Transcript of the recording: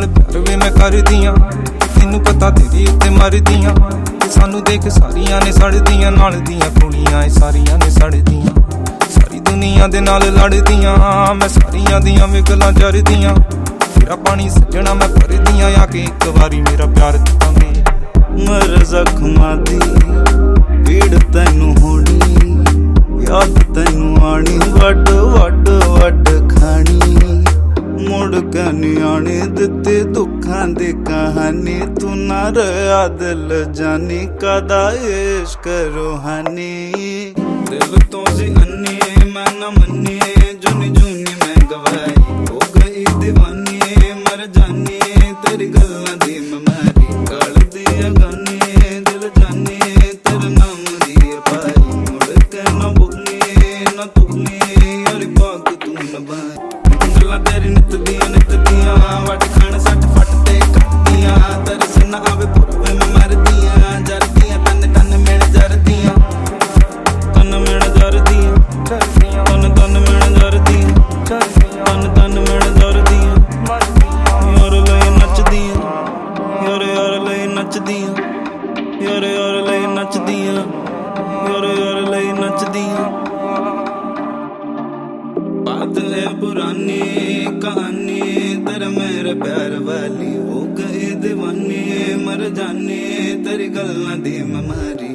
प्यार वे मैं करदियां तेनू पता तेरी उत्ते मरदियां सानू देख सारियां ने सड़दियां नाल दियां कुड़ियां सारियां ने सड़दियां सारी दुनिया दे नाल लड़दियां मैं सारियां दियां विगलां जरदियां तेरा पानी सजना मैं भरदियां आके एक वारी मेरा प्यार दिखांगे मर जख्मां दी पीड़ तैनू होनी याद तैनू आनी वड वड वड खानी मुड़ के नी आने दिते दुखां दी कहानी तू ना रहा दिल जानी कदा इश्क रूहानी दिल तो सी अन्नी मैं ना मन्नी जुनी जुनी मैं गवाई हो गई दीवानी मर जानी तेरी गल्लां दी मैं मारी गल दी गानी दिल जानी तेरे नाम दी पाई मुड़ के ना भूलनी ना तुलनी यारी बात तू न बाई गल्लां तेरी नित दियां वट खान सट फट ते कटदियां तेरे सुन आवे पुरवे मैं मरदियां जरदियां तन तन मेड़ जरदियां तन मेड़ जरदियां तन तन मेड़ जरदियां तन तन मेड़ जरदियां यार लई नचदियां यार लई नचदियां यार लई नचदियां यार लई नचदियां बात है पुरानी कहानी तेरे मेरे प्यार वाली हो गई दीवानी मर जानी तेरी गल्लां दी मैं मारी